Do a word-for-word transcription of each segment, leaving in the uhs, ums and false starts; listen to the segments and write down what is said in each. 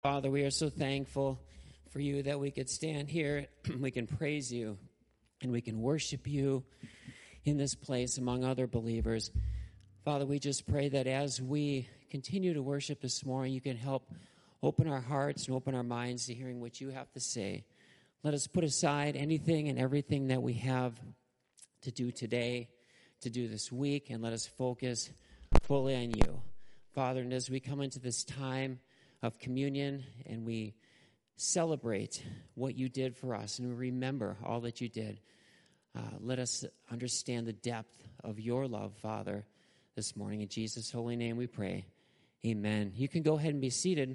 Father, we are so thankful for you that we could stand here, we can praise you, and we can worship you in this place among other believers. Father, we just pray that as we continue to worship this morning, you can help open our hearts and open our minds to hearing what you have to say. Let us put aside anything and everything that we have to do today, to do this week, and let us focus fully on you. Father, and as we come into this time of communion and we celebrate what you did for us and we remember all that you did, uh, let us understand the depth of your love, Father, this morning. In Jesus' holy name we pray. Amen. You can go ahead and be seated.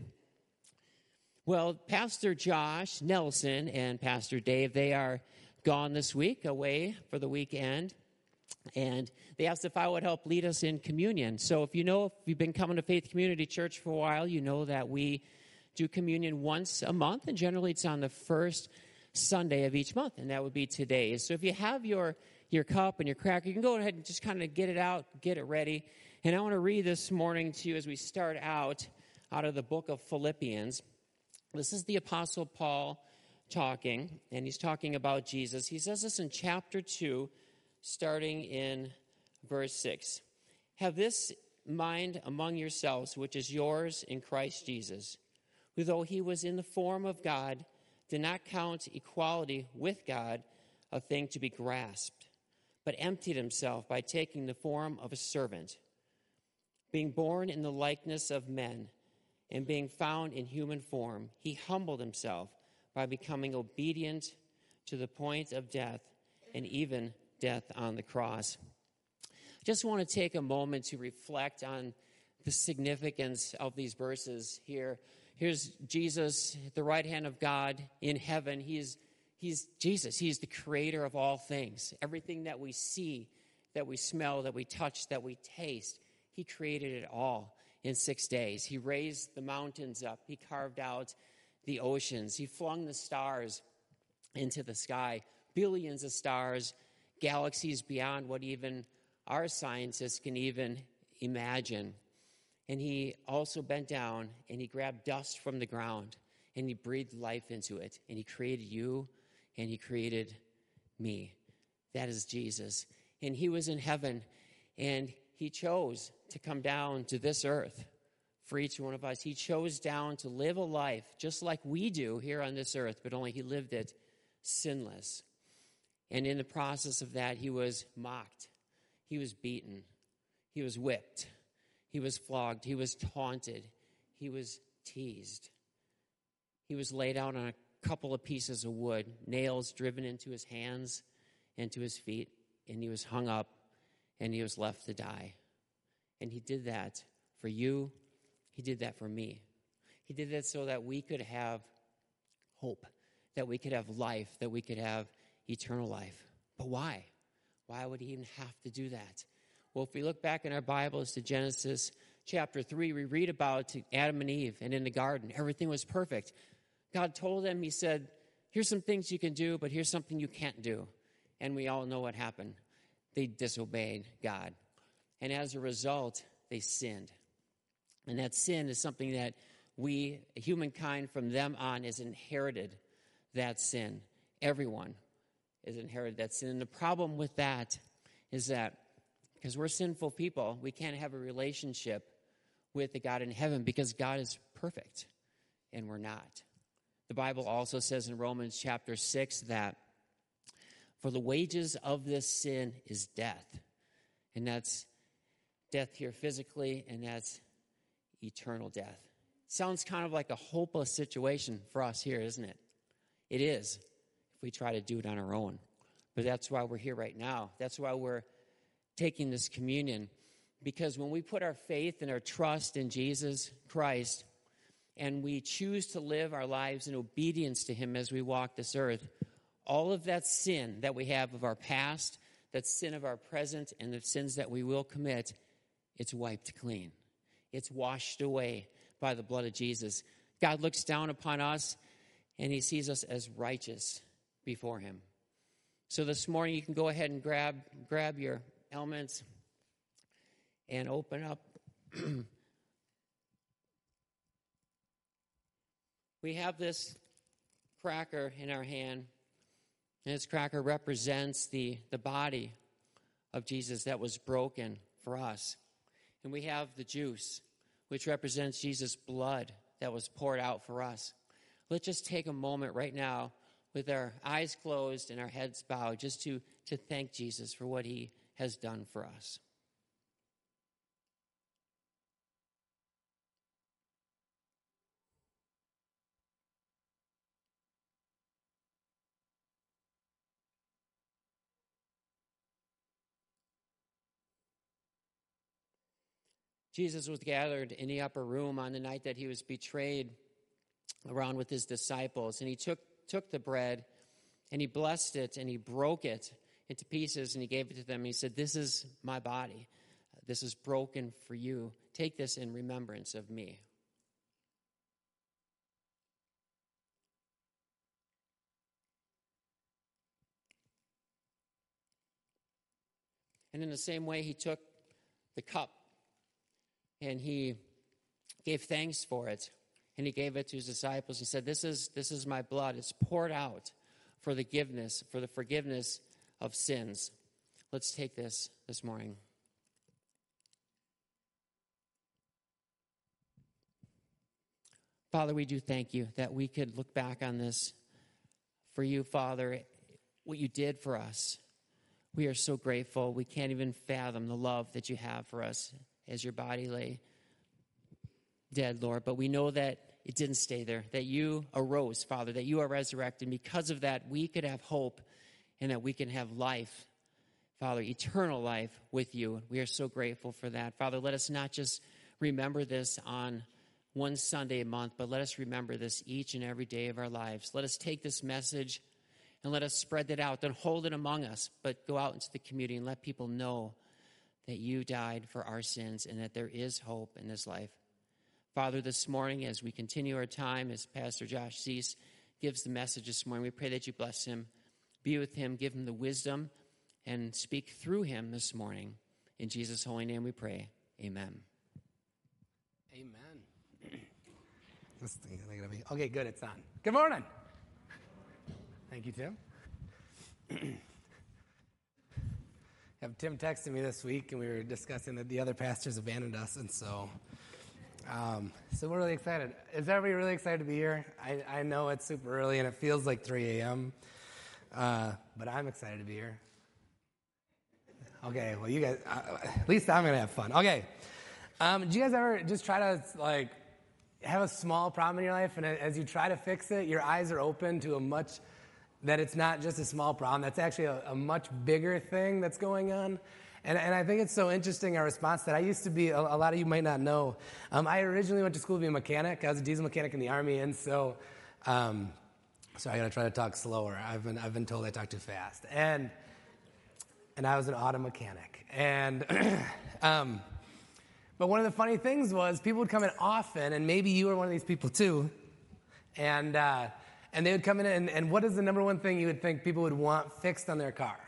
Well, Pastor Josh Nelson and Pastor Dave, they are gone this week, away for the weekend. And they asked if I would help lead us in communion. So if you know, if you've been coming to Faith Community Church for a while, you know that we do communion once a month. And generally it's on the first Sunday of each month. And that would be today. So if you have your, your cup and your cracker, you can go ahead and just kind of get it out, get it ready. And I want to read this morning to you as we start out, out of the book of Philippians. This is the Apostle Paul talking, and he's talking about Jesus. He says this in chapter two, starting in verse six. Have this mind among yourselves, which is yours in Christ Jesus, who though he was in the form of God, did not count equality with God a thing to be grasped, but emptied himself by taking the form of a servant, being born in the likeness of men, and being found in human form, he humbled himself by becoming obedient to the point of death, and even death on the cross. Just want to take a moment to reflect on the significance of these verses here. Here's Jesus at the right hand of God in heaven. He's, he's Jesus. He's the creator of all things. Everything that we see, that we smell, that we touch, that we taste, he created it all in six days. He raised the mountains up. He carved out the oceans. He flung the stars into the sky, billions of stars, galaxies beyond what even our scientists can even imagine. And he also bent down and he grabbed dust from the ground and he breathed life into it. And he created you and he created me. That is Jesus. And he was in heaven and he chose to come down to this earth for each one of us. He chose down to live a life just like we do here on this earth, but only he lived it sinless. And in the process of that, he was mocked. He was beaten. He was whipped. He was flogged. He was taunted. He was teased. He was laid out on a couple of pieces of wood, nails driven into his hands and to his feet, and he was hung up, and he was left to die. And he did that for you. He did that for me. He did that so that we could have hope, that we could have life, that we could have eternal life. But why? Why would he even have to do that? Well, if we look back in our Bibles to Genesis chapter three, we read about Adam and Eve, and in the garden, everything was perfect. God told them, he said, here's some things you can do, but here's something you can't do. And we all know what happened. They disobeyed God. And as a result, they sinned. And that sin is something that we, humankind from them on, is inherited that sin. Everyone is inherited that sin. And the problem with that is that because we're sinful people, we can't have a relationship with the God in heaven because God is perfect and we're not. The Bible also says in Romans chapter six that for the wages of this sin is death. And that's death here physically, and that's eternal death. Sounds kind of like a hopeless situation for us here, isn't it? It is, if we try to do it on our own. But that's why we're here right now. That's why we're taking this communion. Because when we put our faith and our trust in Jesus Christ, and we choose to live our lives in obedience to him as we walk this earth, all of that sin that we have of our past, that sin of our present, and the sins that we will commit, it's wiped clean. It's washed away by the blood of Jesus. God looks down upon us, and he sees us as righteous before him. So this morning, you can go ahead and grab grab your elements and open up we have this cracker in our hand, and this cracker represents the, the body of Jesus that was broken for us. And we have the juice, which represents Jesus' blood that was poured out for us. Let's just take a moment right now with our eyes closed and our heads bowed just to, to thank Jesus for what he has done for us. Jesus was gathered in the upper room on the night that he was betrayed around with his disciples. And he took, took the bread and he blessed it and he broke it into pieces and he gave it to them. He said, "This is my body. This is broken for you. Take this in remembrance of me." And in the same way, he took the cup and he gave thanks for it. And he gave it to his disciples. He said, this is, this is my blood. It's poured out for the forgiveness, for the forgiveness of sins. Let's take this this morning. Father, we do thank you that we could look back on this for you, Father, what you did for us. We are so grateful. We can't even fathom the love that you have for us as your body lay dead, Lord. But we know that it didn't stay there, that you arose, Father, that you are resurrected. And because of that, we could have hope and that we can have life, Father, eternal life with you. We are so grateful for that. Father, let us not just remember this on one Sunday a month, but let us remember this each and every day of our lives. Let us take this message and let us spread it out. Don't hold it among us, but go out into the community and let people know that you died for our sins and that there is hope in this life. Father, this morning, as we continue our time, as Pastor Josh Cease gives the message this morning, we pray that you bless him, be with him, give him the wisdom, and speak through him this morning. In Jesus' holy name we pray. Amen. Amen. This thing, I think it'll be, okay, good, it's on. Good morning. Thank you, Tim. Have Tim texted me this week, and we were discussing that the other pastors abandoned us, and so um, so we're really excited. Is everybody really excited to be here? I, I know it's super early, and it feels like three a.m., uh, but I'm excited to be here. Okay, well, you guys, uh, at least I'm going to have fun. Okay, um, do you guys ever just try to, like, have a small problem in your life, and as you try to fix it, your eyes are open to a much, that it's not just a small problem, that's actually a, a much bigger thing that's going on. And, and I think it's so interesting, our response to that. I used to be, a, a lot of you might not know, um, I originally went to school to be a mechanic. I was a diesel mechanic in the Army, and so, um, so I got to try to talk slower. I've been I've been told I talk too fast. And and I was an auto mechanic. And um, but one of the funny things was people would come in often, and maybe you were one of these people too, and uh, and they would come in, and, and what is the number one thing you would think people would want fixed on their car?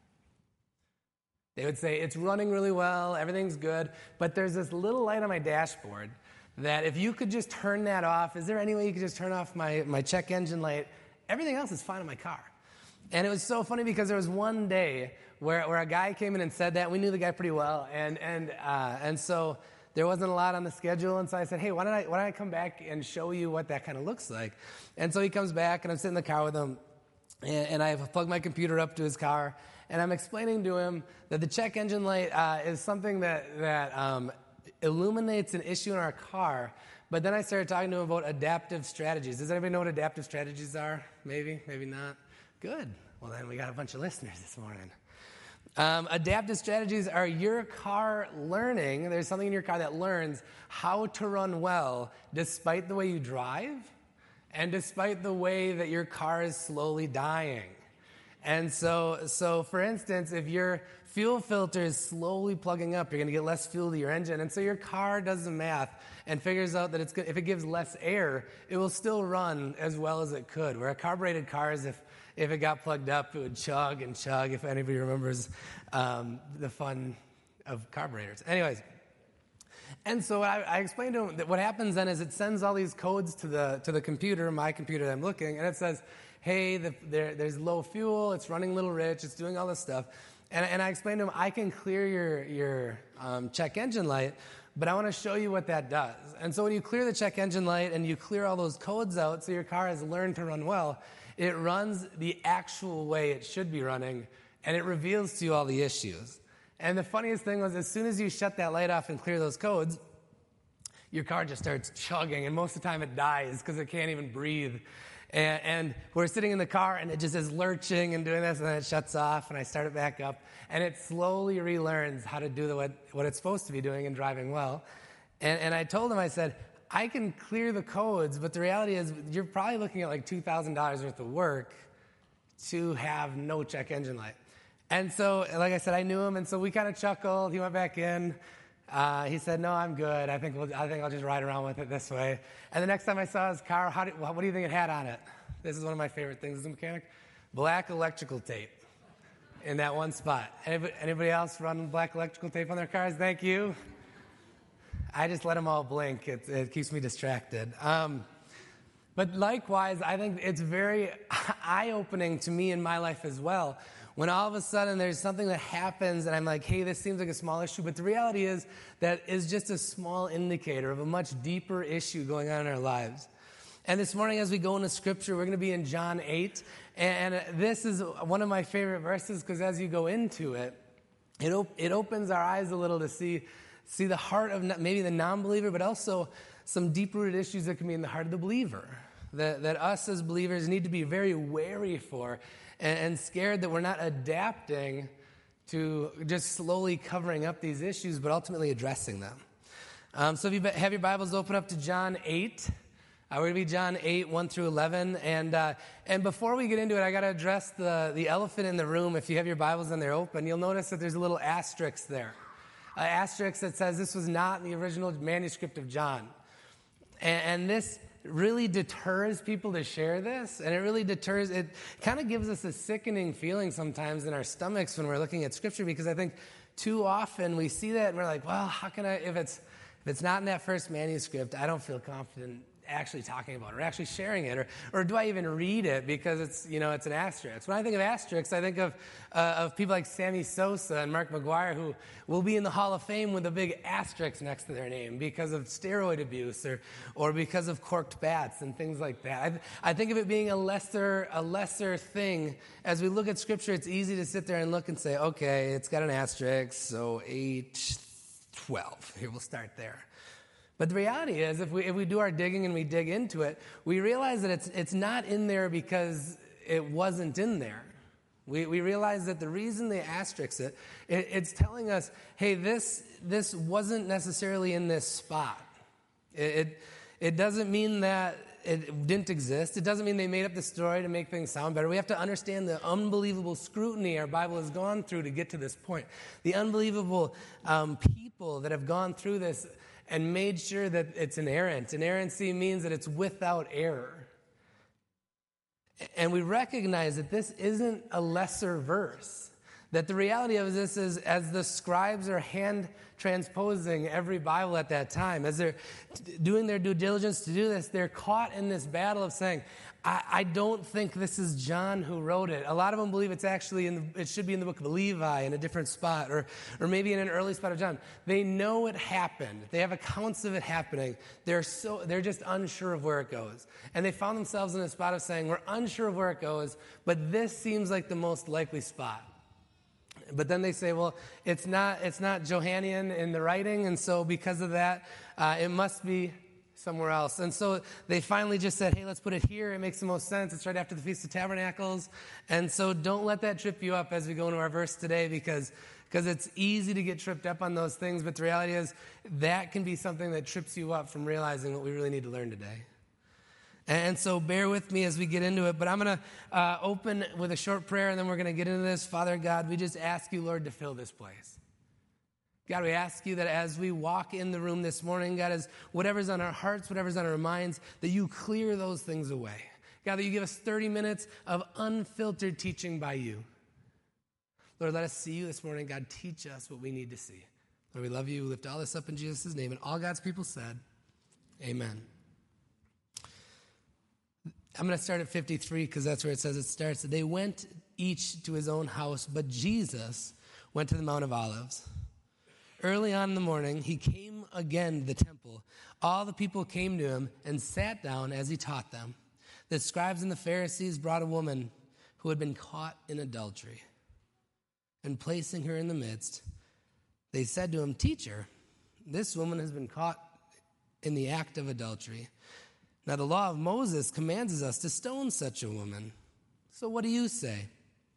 They would say, it's running really well, everything's good, but there's this little light on my dashboard that if you could just turn that off, is there any way you could just turn off my, my check engine light? Everything else is fine on my car. And it was so funny because there was one day where, where a guy came in and said that. We knew the guy pretty well, and and uh, and so there wasn't a lot on the schedule, and so I said, hey, why don't I, why don't I come back and show you what that kind of looks like? And so he comes back, and I'm sitting in the car with him, and, and I've plugged my computer up to his car, and I'm explaining to him that the check engine light uh, is something that, that um, illuminates an issue in our car. But then I started talking to him about adaptive strategies. Does anybody know what adaptive strategies are? Maybe, maybe not. Good. Well, then we got a bunch of listeners this morning. Um, adaptive strategies are your car learning. There's something in your car that learns how to run well despite the way you drive and despite the way that your car is slowly dying. And so, so for instance, if your fuel filter is slowly plugging up, you're going to get less fuel to your engine. And so your car does the math and figures out that it's good, if it gives less air, it will still run as well as it could. Where a carbureted car is, if, if it got plugged up, it would chug and chug, if anybody remembers um, the fun of carburetors. Anyways, And so I, I explained to him that what happens then is it sends all these codes to the to the computer, my computer that I'm looking, and it says, hey, the, there, there's low fuel, it's running a little rich, it's doing all this stuff. And, and I explained to him, I can clear your, your um, check engine light, but I want to show you what that does. And so when you clear the check engine light and you clear all those codes out so your car has learned to run well, it runs the actual way it should be running, and it reveals to you all the issues. And the funniest thing was, as soon as you shut that light off and clear those codes, your car just starts chugging, and most of the time it dies because it can't even breathe. And, and we're sitting in the car, and it just is lurching and doing this, and then it shuts off, and I start it back up, and it slowly relearns how to do the, what, what it's supposed to be doing and driving well. And, and I told him, I said, I can clear the codes, but the reality is you're probably looking at like two thousand dollars worth of work to have no check engine light. And so, like I said, I knew him, and so we kind of chuckled. He went back in. Uh, he said, no, I'm good. I think, we'll, I think I'll just ride around with it this way. And the next time I saw his car, how do, what do you think it had on it? This is one of my favorite things as a mechanic. Black electrical tape in that one spot. Anybody, anybody else run black electrical tape on their cars? Thank you. I just let them all blink. It, it keeps me distracted. Um, but likewise, I think it's very eye-opening to me in my life as well. When all of a sudden there's something that happens and I'm like, hey, this seems like a small issue, but the reality is that is just a small indicator of a much deeper issue going on in our lives. And this morning as we go into Scripture, we're going to be in John eight, and this is one of my favorite verses because as you go into it, it, op- it opens our eyes a little to see, see the heart of maybe the non-believer, but also some deep-rooted issues that can be in the heart of the believer, that, that us as believers need to be very wary for, and scared that we're not adapting to just slowly covering up these issues, but ultimately addressing them. Um, so if you have your Bibles, open up to John eight. Uh, we're going to be John eight, one through eleven. And uh, and before we get into it, I got to address the, the elephant in the room. If you have your Bibles and they're open, you'll notice that there's a little asterisk there. An asterisk that says this was not in the original manuscript of John. And, and this really deters people to share this, and it really deters, it kind of gives us a sickening feeling sometimes in our stomachs when we're looking at Scripture, because I think too often we see that and we're like, well, how can I, if it's if it's not in that first manuscript, I don't feel confident actually talking about it or actually sharing it, or or do I even read it because it's, you know, it's an asterisk. When I think of asterisks, I think of uh, of people like Sammy Sosa and Mark McGuire, who will be in the Hall of Fame with a big asterisk next to their name because of steroid abuse or or because of corked bats and things like that. I, I think of it being a lesser a lesser thing. As we look at Scripture, it's easy to sit there and look and say, okay, it's got an asterisk, so eight, twelve. Here, we'll start there. But the reality is, if we if we do our digging and we dig into it, we realize that it's it's not in there because it wasn't in there. We we realize that the reason they asterisk it, it, it's telling us, hey, this this wasn't necessarily in this spot. It, it it doesn't mean that it didn't exist. It doesn't mean they made up the story to make things sound better. We have to understand the unbelievable scrutiny our Bible has gone through to get to this point. The unbelievable um, people that have gone through this and made sure that it's inerrant. Inerrancy means that it's without error. And we recognize that this isn't a lesser verse. That the reality of this is, as the scribes are hand transposing every Bible at that time, as they're doing their due diligence to do this, they're caught in this battle of saying, I, I don't think this is John who wrote it. A lot of them believe it's actually in the, it should be in the book of Levi in a different spot, or or maybe in an early spot of John. They know it happened. They have accounts of it happening. They're so they're just unsure of where it goes. And they found themselves in a spot of saying, we're unsure of where it goes, but this seems like the most likely spot. But then they say, well, it's not it's not Johannine in the writing, and so because of that, uh, it must be somewhere else. And so they finally just said, hey, let's put it here. It makes the most sense. It's right after the Feast of Tabernacles. And so don't let that trip you up as we go into our verse today, because because it's easy to get tripped up on those things. But the reality is that can be something that trips you up from realizing what we really need to learn today. And so bear with me as we get into it. But I'm going to uh, open with a short prayer, and then we're going to get into this. Father God, we just ask you, Lord, to fill this place. God, we ask you that as we walk in the room this morning, God, as whatever's on our hearts, whatever's on our minds, that you clear those things away. God, that you give us thirty minutes of unfiltered teaching by you. Lord, let us see you this morning. God, teach us what we need to see. Lord, we love you. We lift all this up in Jesus' name. And all God's people said, amen. I'm going to start at fifty-three because that's where it says it starts. They went each to his own house, but Jesus went to the Mount of Olives. Early on in the morning, he came again to the temple. All the people came to him and sat down as he taught them. The scribes and the Pharisees brought a woman who had been caught in adultery. And placing her in the midst, they said to him, "Teacher, this woman has been caught in the act of adultery. Now the law of Moses commands us to stone such a woman. So what do you say?"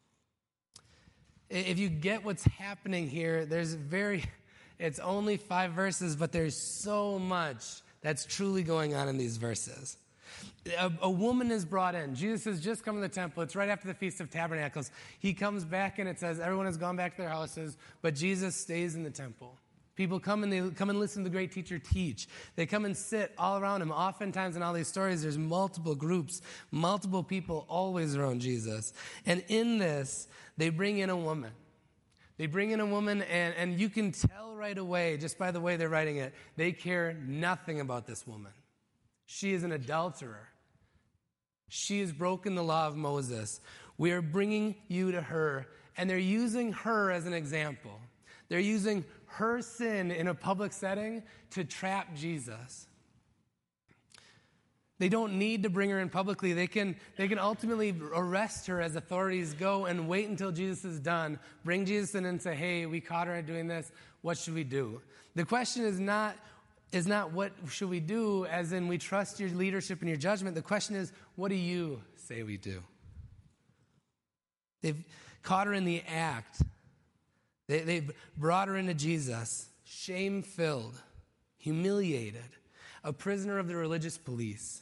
If you get what's happening here, there's very, it's only five verses, but there's so much that's truly going on in these verses. A, a woman is brought in. Jesus has just come to the temple. It's right after the Feast of Tabernacles. He comes back and it says everyone has gone back to their houses, but Jesus stays in the temple. People come and they come and listen to the great teacher teach. They come and sit all around him. Oftentimes in all these stories, there's multiple groups, multiple people always around Jesus. And in this, they bring in a woman. They bring in a woman, and, and you can tell right away, just by the way they're writing it, they care nothing about this woman. She is an adulterer. She has broken the law of Moses. We are bringing you to her, and they're using her as an example. They're using her sin in a public setting to trap Jesus. They don't need to bring her in publicly. They can, they can ultimately arrest her as authorities go and wait until Jesus is done, bring Jesus in and say, "Hey, we caught her doing this. What should we do?" The question is not, is not what should we do, as in we trust your leadership and your judgment. The question is, what do you say we do? They've caught her in the act. They, they've brought her into Jesus, shame-filled, humiliated, a prisoner of the religious police.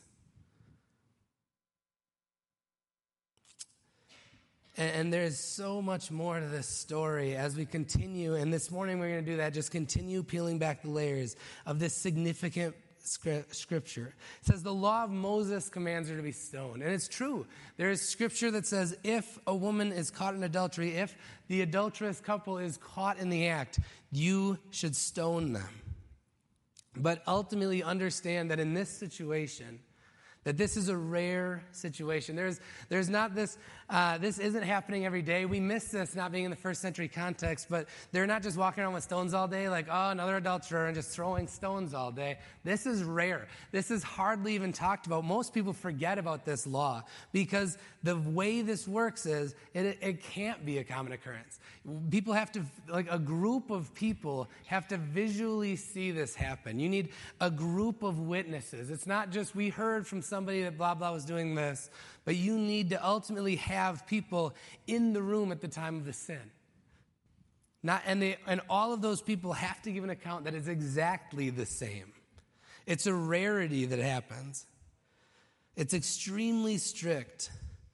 And, and there's so much more to this story as we continue. And this morning we're going to do that, just continue peeling back the layers of this significant scripture. It says the law of Moses commands her to be stoned. And it's true. There is scripture that says if a woman is caught in adultery, if the adulterous couple is caught in the act, you should stone them. But ultimately understand that in this situation, that this is a rare situation. There's, there's not this, uh, this isn't happening every day. We miss this not being in the first century context, but they're not just walking around with stones all day like, oh, another adulterer, and just throwing stones all day. This is rare. This is hardly even talked about. Most people forget about this law because the way this works is it, it can't be a common occurrence. People have to, like a group of people have to visually see this happen. You need a group of witnesses. It's not just we heard from somebody that blah, blah was doing this, but you need to ultimately have people in the room at the time of the sin. Not, and, they, and all of those people have to give an account that is exactly the same. It's a rarity that happens. It's extremely strict.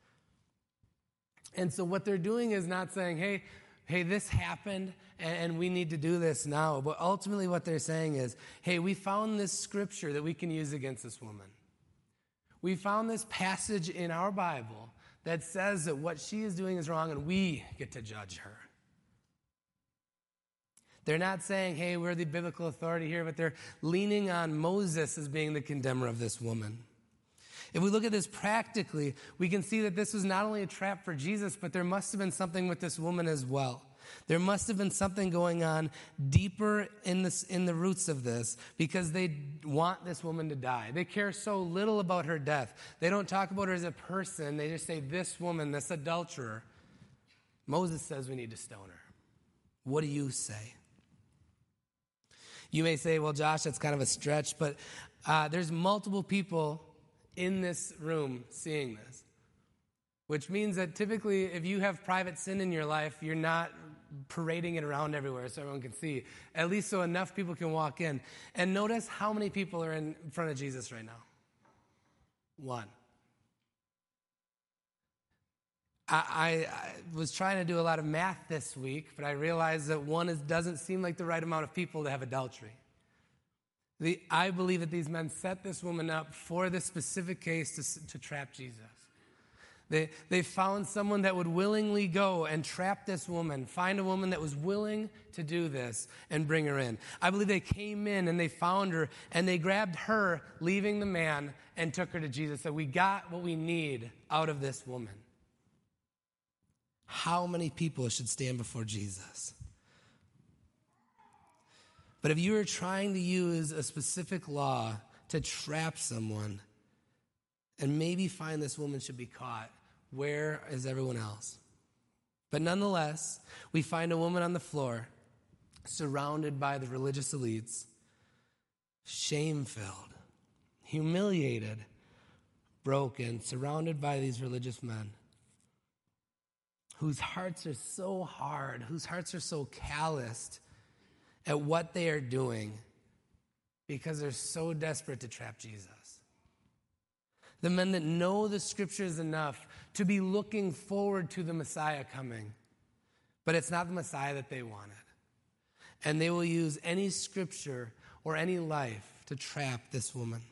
And so what they're doing is not saying, hey, hey, this happened and, and we need to do this now. But ultimately what they're saying is, hey, we found this scripture that we can use against this woman. We found this passage in our Bible that says that what she is doing is wrong and we get to judge her. They're not saying, hey, we're the biblical authority here, but they're leaning on Moses as being the condemner of this woman. If we look at this practically, we can see that this was not only a trap for Jesus, but there must have been something with this woman as well. There must have been something going on deeper in this, in the roots of this, because they want this woman to die. They care so little about her death. They don't talk about her as a person. They just say, this woman, this adulterer. Moses says we need to stone her. What do you say? You may say, well, Josh, that's kind of a stretch, but uh, there's multiple people in this room seeing this, which means that typically if you have private sin in your life, you're not parading it around everywhere so everyone can see, at least so enough people can walk in. And notice how many people are in front of Jesus right now. One. I, I, I was trying to do a lot of math this week, but I realized that one is, doesn't seem like the right amount of people to have adultery. The, I believe that these men set this woman up for this specific case to, to trap Jesus. They, they found someone that would willingly go and trap this woman, find a woman that was willing to do this and bring her in. I believe they came in and they found her and they grabbed her, leaving the man, and took her to Jesus. So we got what we need out of this woman. How many people should stand before Jesus? But if you are trying to use a specific law to trap someone and maybe find this woman should be caught, where is everyone else? But nonetheless, we find a woman on the floor, surrounded by the religious elites, shame-filled, humiliated, broken, surrounded by these religious men, whose hearts are so hard, whose hearts are so calloused at what they are doing because they're so desperate to trap Jesus. The men that know the scriptures enough to be looking forward to the Messiah coming. But it's not the Messiah that they wanted. And they will use any scripture or any life to trap this woman.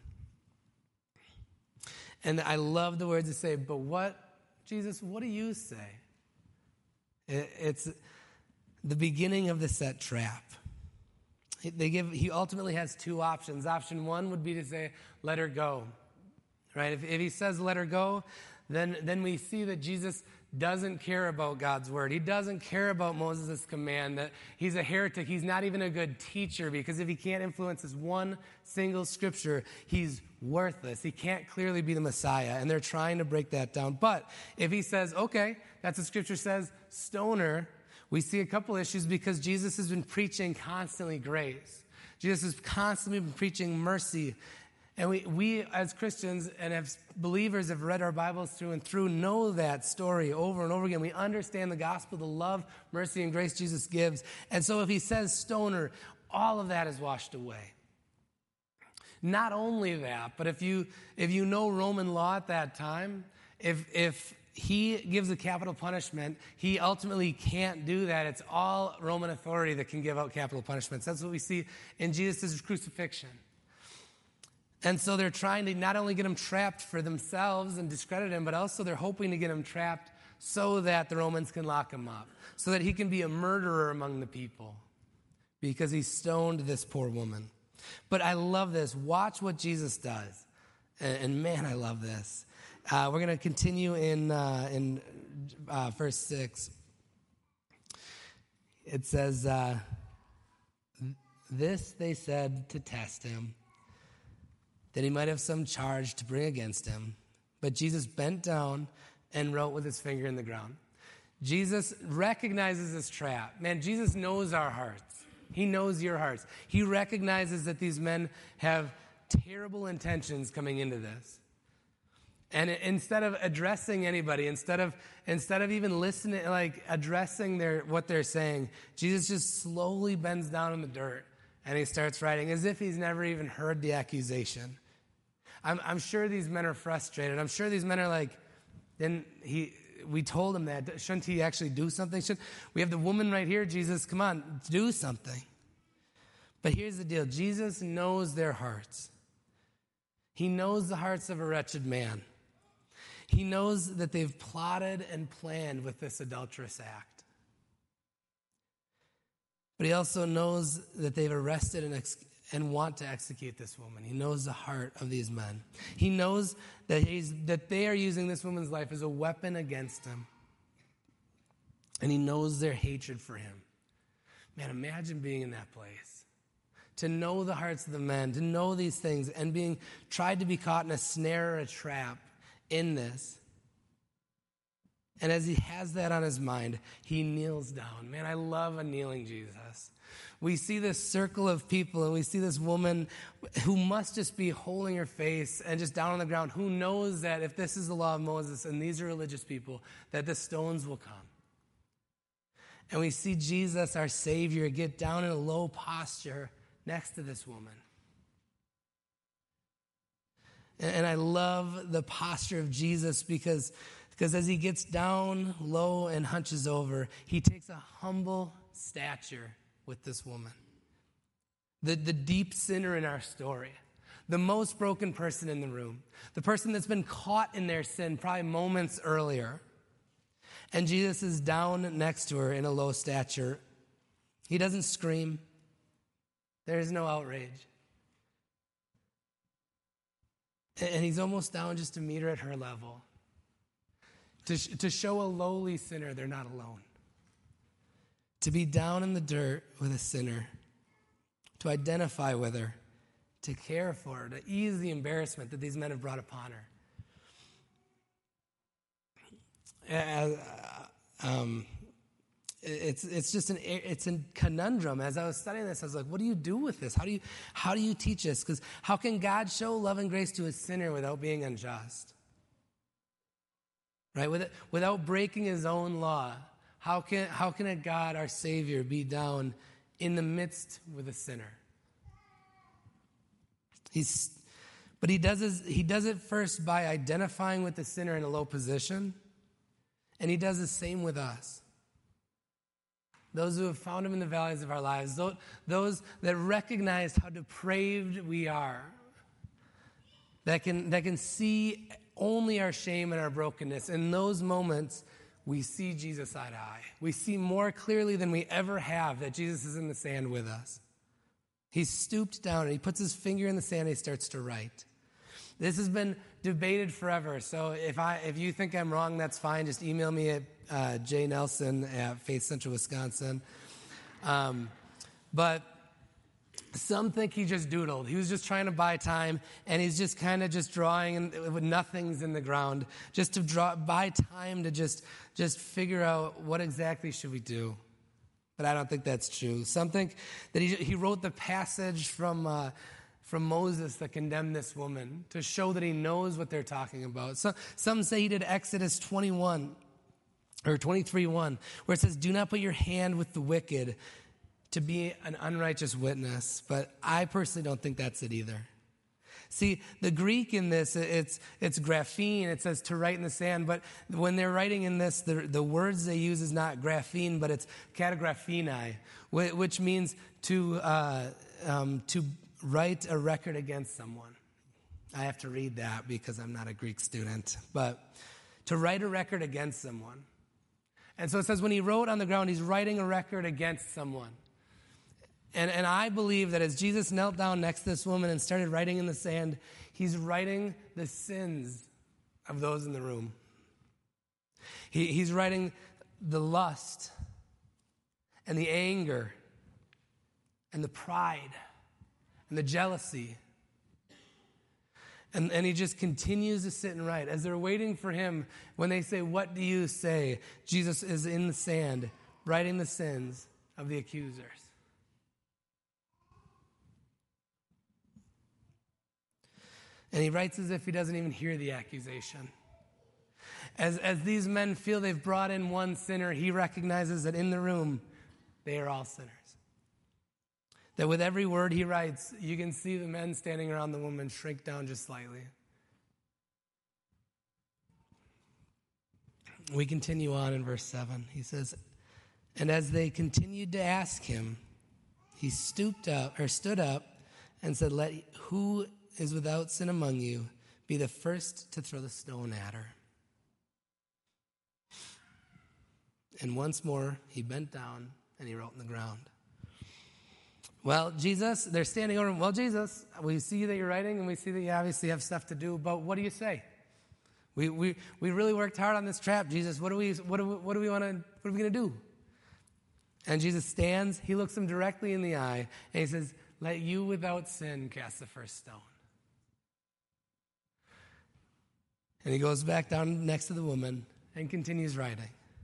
And I love the words that say, but what, Jesus, what do you say? It's the beginning of the set trap. They give, he ultimately has two options. Option one would be to say, let her go. Right? If, if he says let her go, then, then we see that Jesus doesn't care about God's word. He doesn't care about Moses' command, that he's a heretic. He's not even a good teacher, because if he can't influence this one single scripture, he's worthless. He can't clearly be the Messiah, and they're trying to break that down. But if he says, okay, that's what scripture says, stone her, we see a couple issues because Jesus has been preaching constantly grace. Jesus has constantly been preaching mercy. And we, we as Christians and as believers have read our Bibles through and through, know that story over and over again. We understand the gospel, the love, mercy, and grace Jesus gives. And so if he says stone her, all of that is washed away. Not only that, but if you if you know Roman law at that time, if if he gives a capital punishment, he ultimately can't do that. It's all Roman authority that can give out capital punishments. That's what we see in Jesus' crucifixion. And so they're trying to not only get him trapped for themselves and discredit him, but also they're hoping to get him trapped so that the Romans can lock him up, so that he can be a murderer among the people because he stoned this poor woman. But I love this. Watch what Jesus does. And, and man, I love this. Uh, we're going to continue in, uh, in uh, verse six. It says, uh, this they said to test him, that he might have some charge to bring against him. But Jesus bent down and wrote with his finger in the ground. Jesus recognizes this trap. Man, Jesus knows our hearts. He knows your hearts. He recognizes that these men have terrible intentions coming into this. And instead of addressing anybody, instead of instead of even listening, like addressing their what they're saying, Jesus just slowly bends down in the dirt and he starts writing as if he's never even heard the accusation. I'm, I'm sure these men are frustrated. I'm sure these men are like, then he, we told him that. Shouldn't he actually do something? Should, we have the woman right here, Jesus, come on, do something. But here's the deal. Jesus knows their hearts. He knows the hearts of a wretched man. He knows that they've plotted and planned with this adulterous act. But he also knows that they've arrested and, ex- and want to execute this woman. He knows the heart of these men. He knows that, he's, that they are using this woman's life as a weapon against him. And he knows their hatred for him. Man, imagine being in that place. To know the hearts of the men, to know these things, and being tried to be caught in a snare or a trap in this. And as he has that on his mind, he kneels down. Man, I love a kneeling Jesus. We see this circle of people, and we see this woman who must just be holding her face and just down on the ground, who knows that if this is the law of Moses and these are religious people, that the stones will come. And we see Jesus, our Savior, get down in a low posture next to this woman. And I love the posture of Jesus because, because as he gets down low and hunches over, he takes a humble stature with this woman. The, the deep sinner in our story. the most broken person in the room, the person that's been caught in their sin probably moments earlier. And Jesus is down next to her in a low stature. He doesn't scream. There is no outrage. And he's almost down just to meet her at her level. To, sh- to show a lowly sinner they're not alone. To be down in the dirt with a sinner. To identify with her. To care for her. To ease the embarrassment that these men have brought upon her. Uh, um, it's it's just an it's a conundrum. As I was studying this, I was like, what do you do with this? How do you how do you teach this? Because how can God show love and grace to a sinner without being unjust? Right? With, without breaking his own law, how can how can a God, our Savior, be down in the midst with a sinner? He's, but he does his, he does it first by identifying with the sinner in a low position, and he does the same with us. Those who have found him in the valleys of our lives, those, those that recognize how depraved we are, that can that can see only our shame and our brokenness. In those moments, we see Jesus eye to eye. We see more clearly than we ever have that Jesus is in the sand with us. He's stooped down and he puts his finger in the sand and he starts to write. This has been debated forever. So if I if you think I'm wrong, that's fine. Just email me at uh, J Nelson at Faith Central Wisconsin. Um, but some think he just doodled. He was just trying to buy time, and he's just kind of just drawing and, with nothing's in the ground, just to draw buy time to just just figure out what exactly should we do. But I don't think that's true. Some think that he he wrote the passage from. Uh, from Moses that condemned this woman to show that he knows what they're talking about. So, some say he did Exodus twenty-one, or twenty-three one, where it says, do not put your hand with the wicked to be an unrighteous witness. But I personally don't think that's it either. See, the Greek in this, it's it's graphene. It says to write in the sand. But when they're writing in this, the, the words they use is not graphene, but it's katagraphenai, which means to uh, um, to write a record against someone. I have to read that because I'm not a Greek student. But to write a record against someone. And so it says when he wrote on the ground, he's writing a record against someone. And, and I believe that as Jesus knelt down next to this woman and started writing in the sand, he's writing the sins of those in the room. He, he's writing the lust and the anger and the pride and the jealousy. And, and he just continues to sit and write. As they're waiting for him, when they say, what do you say? Jesus is in the sand, writing the sins of the accusers. And he writes as if he doesn't even hear the accusation. As, as these men feel they've brought in one sinner, he recognizes that in the room, they are all sinners. That with every word he writes, you can see the men standing around the woman shrink down just slightly. We continue on in verse seven. He says, and as they continued to ask him, he stooped up, or stood up, and said, let who is without sin among you be the first to throw the stone at her. And once more, he bent down and he wrote in the ground. Well, Jesus, they're standing over him. Well, Jesus, we see that you're writing, and we see that you obviously have stuff to do, but what do you say? We we we really worked hard on this trap, Jesus. What do we what do we, what do we want to what are we going to do? And Jesus stands, he looks him directly in the eye, and he says, let you without sin cast the first stone. And he goes back down next to the woman and continues writing.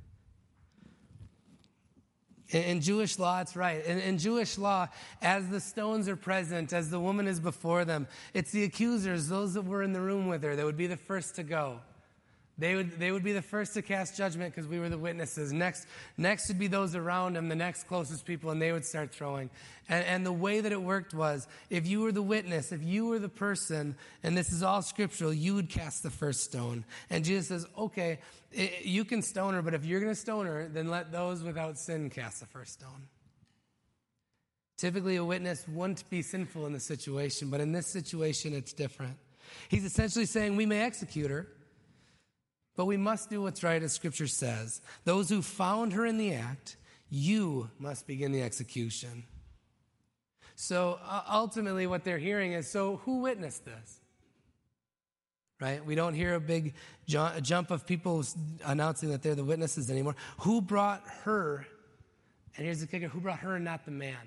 In Jewish law, it's right. In, in Jewish law, as the stones are present, as the woman is before them, it's the accusers, those that were in the room with her, that would be the first to go. They would they would be the first to cast judgment because we were the witnesses. Next, next would be those around them, the next closest people, and they would start throwing. And, and the way that it worked was, if you were the witness, if you were the person, and this is all scriptural, you would cast the first stone. And Jesus says, okay, it, you can stone her, but if you're going to stone her, then let those without sin cast the first stone. Typically, a witness wouldn't be sinful in the situation, but in this situation, it's different. He's essentially saying we may execute her, but we must do what's right, as Scripture says. Those who found her in the act, you must begin the execution. So uh, ultimately, what they're hearing is, so who witnessed this? Right? We don't hear a big ju- jump of people announcing that they're the witnesses anymore. Who brought her? And here's the kicker, who brought her and not the man?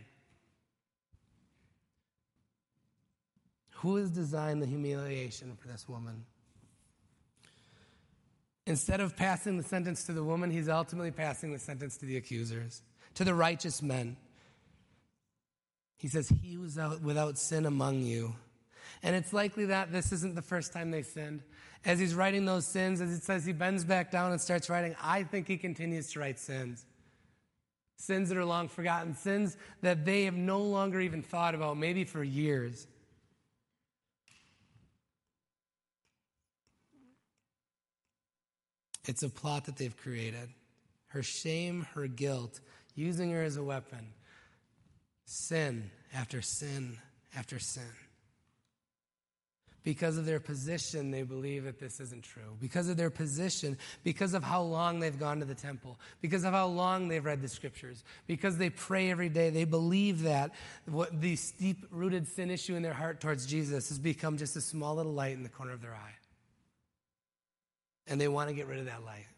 Who has designed the humiliation for this woman? Instead of passing the sentence to the woman, he's ultimately passing the sentence to the accusers, to the righteous men. He says, he was out without sin among you. And it's likely that this isn't the first time they sinned. As he's writing those sins, as it says he bends back down and starts writing, I think he continues to write sins. Sins that are long forgotten, sins that they have no longer even thought about, maybe for years. It's a plot that they've created. Her shame, her guilt, using her as a weapon. Sin after sin after sin. Because of their position, they believe that this isn't true. Because of their position, because of how long they've gone to the temple, because of how long they've read the Scriptures, because they pray every day, they believe that what the steep-rooted sin issue in their heart towards Jesus has become just a small little light in the corner of their eye. And they want to get rid of that light.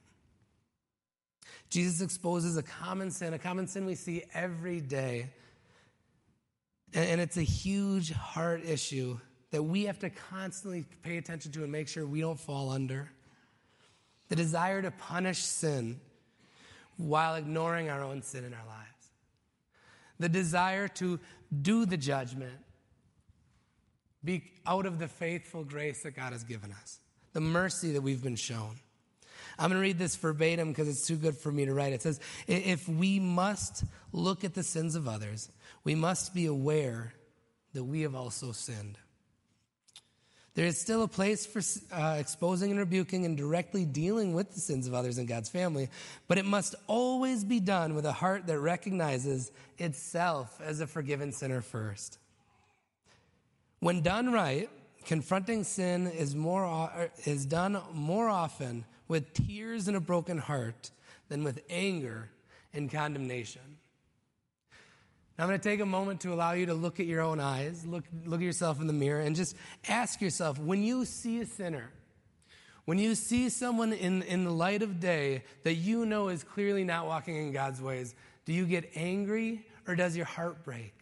Jesus exposes a common sin, a common sin we see every day. And it's a huge heart issue that we have to constantly pay attention to and make sure we don't fall under. The desire to punish sin while ignoring our own sin in our lives. The desire to do the judgment be out of the faithful grace that God has given us. The mercy that we've been shown. I'm going to read this verbatim because it's too good for me to write. It says, if we must look at the sins of others, we must be aware that we have also sinned. There is still a place for uh, exposing and rebuking and directly dealing with the sins of others in God's family, but it must always be done with a heart that recognizes itself as a forgiven sinner first. When done right, confronting sin is more is done more often with tears and a broken heart than with anger and condemnation. Now I'm going to take a moment to allow you to look at your own eyes, look, look at yourself in the mirror, and just ask yourself, when you see a sinner, when you see someone in, in the light of day that you know is clearly not walking in God's ways, do you get angry or does your heart break?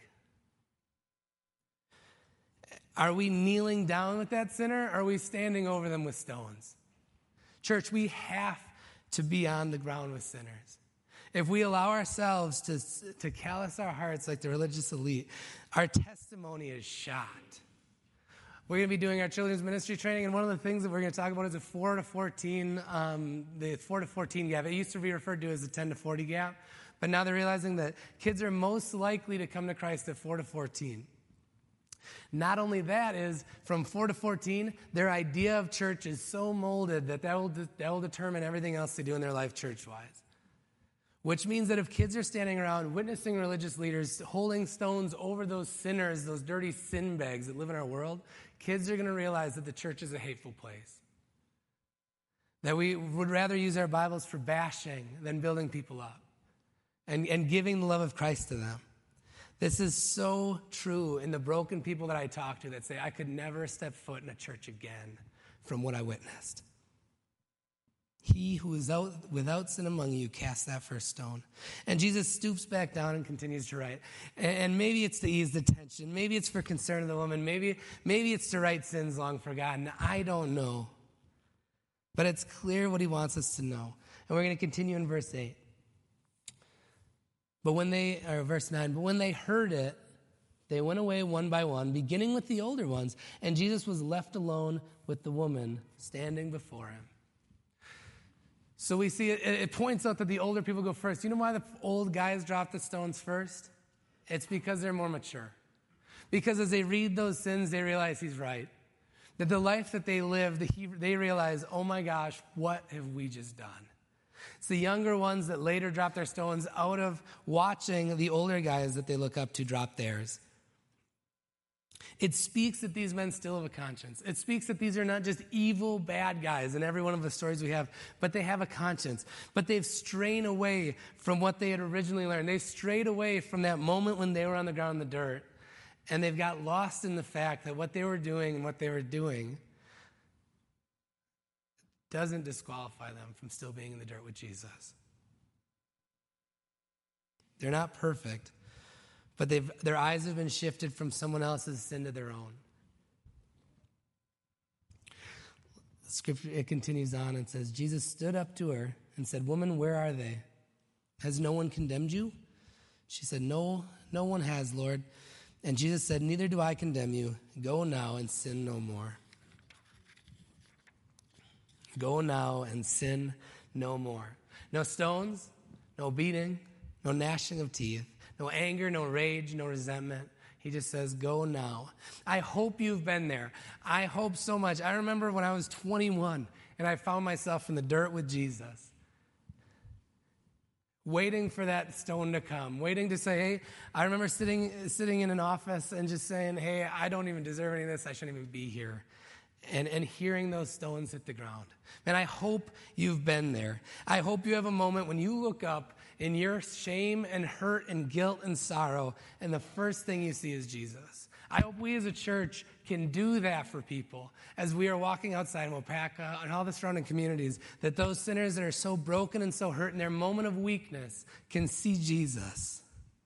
Are we kneeling down with that sinner or are we standing over them with stones? Church, we have to be on the ground with sinners. If we allow ourselves to, to callous our hearts like the religious elite, our testimony is shot. We're going to be doing our children's ministry training, and one of the things that we're going to talk about is a four to fourteen, um, the four to fourteen gap. It used to be referred to as the ten to forty gap, but now they're realizing that kids are most likely to come to Christ at four to fourteen. Not only that is, from four to fourteen, their idea of church is so molded that that will, de- that will determine everything else they do in their life church-wise. Which means that if kids are standing around witnessing religious leaders holding stones over those sinners, those dirty sin bags that live in our world, kids are going to realize that the church is a hateful place. That we would rather use our Bibles for bashing than building people up and, and giving the love of Christ to them. This is so true in the broken people that I talk to that say, I could never step foot in a church again from what I witnessed. He who is out without sin among you, cast that first stone. And Jesus stoops back down and continues to write. And maybe it's to ease the tension. Maybe it's for concern of the woman. Maybe, maybe it's to right sins long forgotten. I don't know. But it's clear what he wants us to know. And we're going to continue in verse eight. But when they, or verse nine, but when they heard it, they went away one by one, beginning with the older ones. And Jesus was left alone with the woman standing before him. So we see it, it points out that the older people go first. You know why the old guys drop the stones first? It's because they're more mature. Because as they read those sins, they realize he's right. That the life that they live, the, they realize, oh my gosh, what have we just done? It's the younger ones that later drop their stones out of watching the older guys that they look up to drop theirs. It speaks that these men still have a conscience. It speaks that these are not just evil, bad guys in every one of the stories we have, but they have a conscience. But they've strayed away from what they had originally learned. They've strayed away from that moment when they were on the ground in the dirt. And they've got lost in the fact that what they were doing and what they were doing doesn't disqualify them from still being in the dirt with Jesus. They're not perfect, but they've, their eyes have been shifted from someone else's sin to their own. The scripture, it continues on and says, Jesus stood up to her and said, "Woman, where are they? Has no one condemned you?" She said, "No, no one has, Lord." And Jesus said, "Neither do I condemn you. Go now and sin no more." Go now and sin no more. No stones, no beating, no gnashing of teeth, no anger, no rage, no resentment. He just says, go now. I hope you've been there. I hope so much. I remember when I was twenty-one and I found myself in the dirt with Jesus, waiting for that stone to come, waiting to say, hey, I remember sitting sitting in an office and just saying, hey, I don't even deserve any of this. I shouldn't even be here. And, and hearing those stones hit the ground. And I hope you've been there. I hope you have a moment when you look up in your shame and hurt and guilt and sorrow, and the first thing you see is Jesus. I hope we as a church can do that for people as we are walking outside in Waupaca and all the surrounding communities, that those sinners that are so broken and so hurt in their moment of weakness can see Jesus.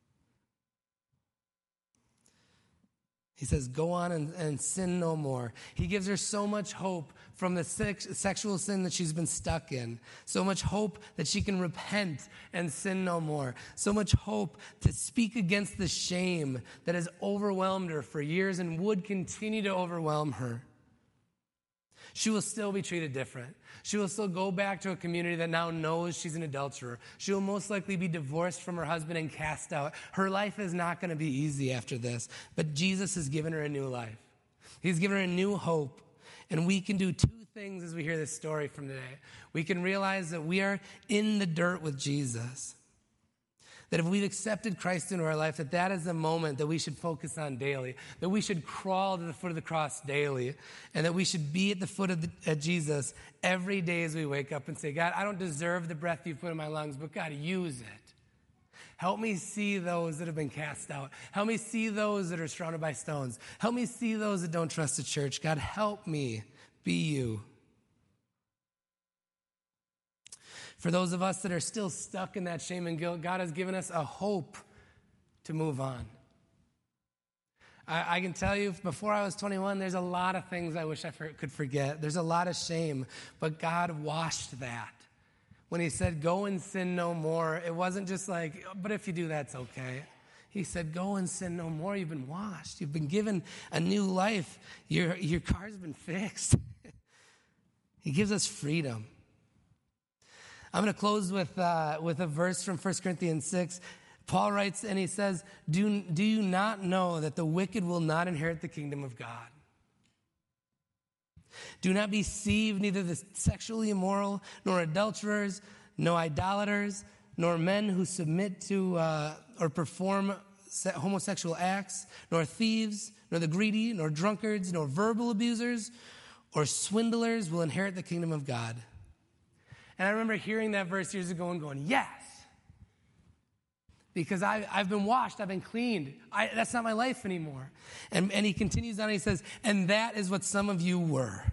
He says, go on and, and sin no more. He gives her so much hope from the sex, sexual sin that she's been stuck in. So much hope that she can repent and sin no more. So much hope to speak against the shame that has overwhelmed her for years and would continue to overwhelm her. She will still be treated different. She will still go back to a community that now knows she's an adulterer. She will most likely be divorced from her husband and cast out. Her life is not going to be easy after this, but Jesus has given her a new life. He's given her a new hope, and we can do two things as we hear this story from today. We can realize that we are in the dirt with Jesus, that if we've accepted Christ into our life, that that is the moment that we should focus on daily, that we should crawl to the foot of the cross daily, and that we should be at the foot of the, at Jesus every day as we wake up and say, God, I don't deserve the breath you've put in my lungs, but God, use it. Help me see those that have been cast out. Help me see those that are surrounded by stones. Help me see those that don't trust the church. God, help me be you. For those of us that are still stuck in that shame and guilt, God has given us a hope to move on. I, I can tell you, before I was twenty-one, there's a lot of things I wish I for, could forget. There's a lot of shame, but God washed that. When he said, go and sin no more, it wasn't just like, but if you do, that's okay. He said, go and sin no more. You've been washed. You've been given a new life. Your, your car's been fixed. He gives us freedom. I'm going to close with uh, with a verse from First Corinthians six. Paul writes, and he says, do, do you not know that the wicked will not inherit the kingdom of God? Do not be deceived, neither the sexually immoral, nor adulterers, nor idolaters, nor men who submit to uh, or perform homosexual acts, nor thieves, nor the greedy, nor drunkards, nor verbal abusers, or swindlers will inherit the kingdom of God. And I remember hearing that verse years ago and going, yes. Because I, I've been washed, I've been cleaned. I, that's not my life anymore. And, and he continues on, and he says, and that is what some of you were.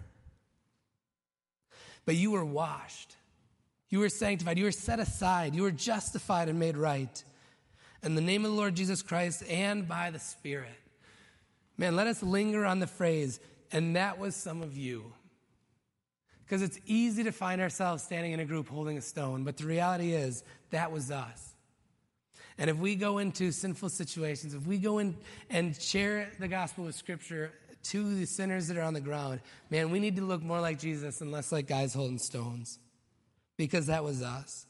But you were washed. You were sanctified. You were set aside. You were justified and made right. In the name of the Lord Jesus Christ and by the Spirit. Man, let us linger on the phrase, and that was some of you. Because it's easy to find ourselves standing in a group holding a stone, but the reality is that was us. And if we go into sinful situations, if we go in and share the gospel with Scripture to the sinners that are on the ground, man, we need to look more like Jesus and less like guys holding stones, because that was us.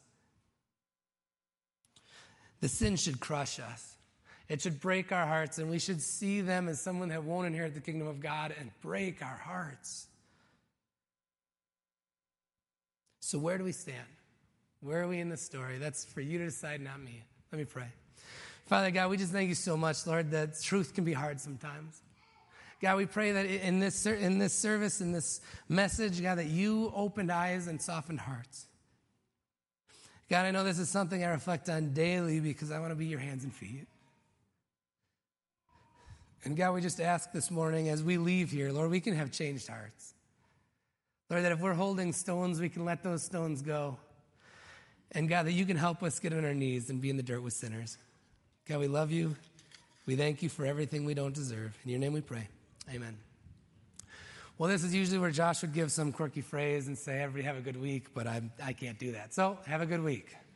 The sin should crush us. It should break our hearts, and we should see them as someone that won't inherit the kingdom of God and break our hearts. So where do we stand? Where are we in the story? That's for you to decide, not me. Let me pray. Father God, we just thank you so much, Lord, that truth can be hard sometimes. God, we pray that in this, in this service, in this message, God, that you opened eyes and softened hearts. God, I know this is something I reflect on daily because I want to be your hands and feet. And God, we just ask this morning as we leave here, Lord, we can have changed hearts. Lord, that if we're holding stones, we can let those stones go. And God, that you can help us get on our knees and be in the dirt with sinners. God, we love you. We thank you for everything we don't deserve. In your name we pray. Amen. Well, this is usually where Josh would give some quirky phrase and say, everybody have a good week, but I, I can't do that. So have a good week.